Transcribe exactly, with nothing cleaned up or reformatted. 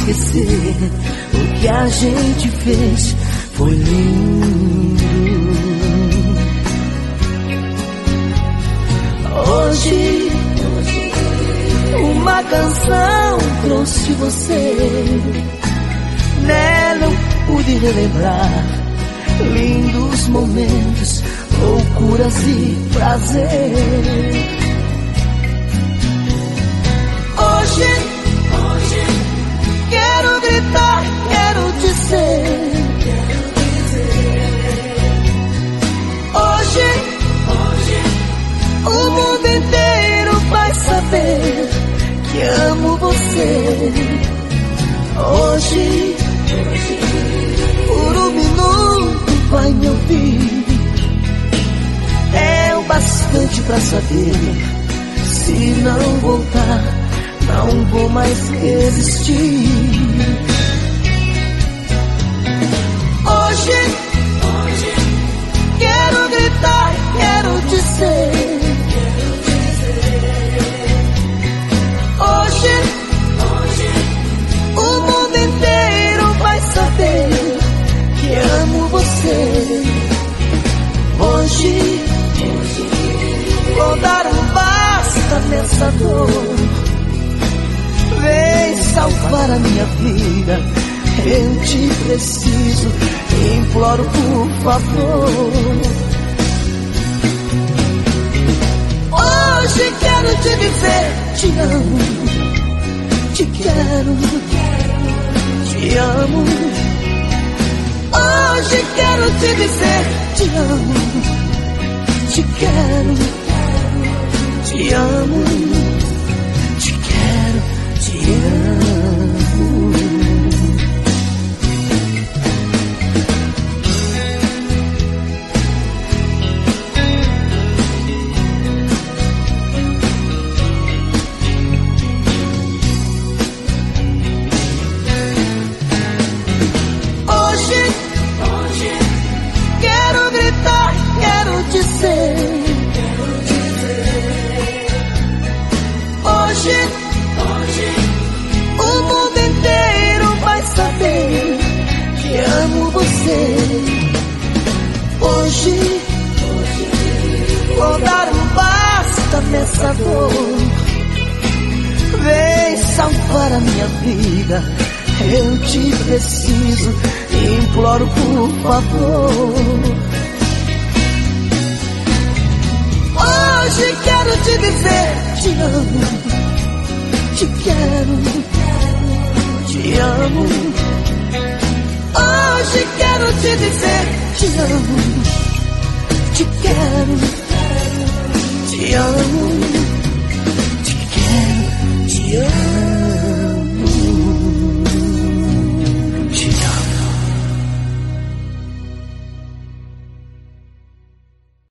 esquecer. O que a gente fez foi lindo. Hoje, uma canção trouxe você. Nela eu pude relembrar lindos momentos, loucuras e prazer. Hoje, hoje quero gritar, quero dizer. Hoje, hoje o mundo inteiro vai saber que amo você. Hoje, hoje por um minuto vai me ouvir. É o bastante pra saber. Se não voltar, não vou mais resistir. Hoje, hoje quero gritar, quero dizer. Hoje, hoje o mundo inteiro vai saber que amo você. Hoje, hoje vou dar um basta nessa dor. Vem salvar a minha vida, eu te preciso, imploro por favor. Hoje quero te dizer, te amo, te quero, te amo. Hoje quero te dizer, te amo, te quero, te amo, te quero, te amo. Hoje, hoje o mundo inteiro vai saber que amo você. Hoje, hoje vou dar um basta nessa dor. Vem salvar a minha vida, eu te preciso, imploro por favor. Hoje quero te dizer, te amo, te quero, te amo. Hoje quero te dizer, te amo, te quero.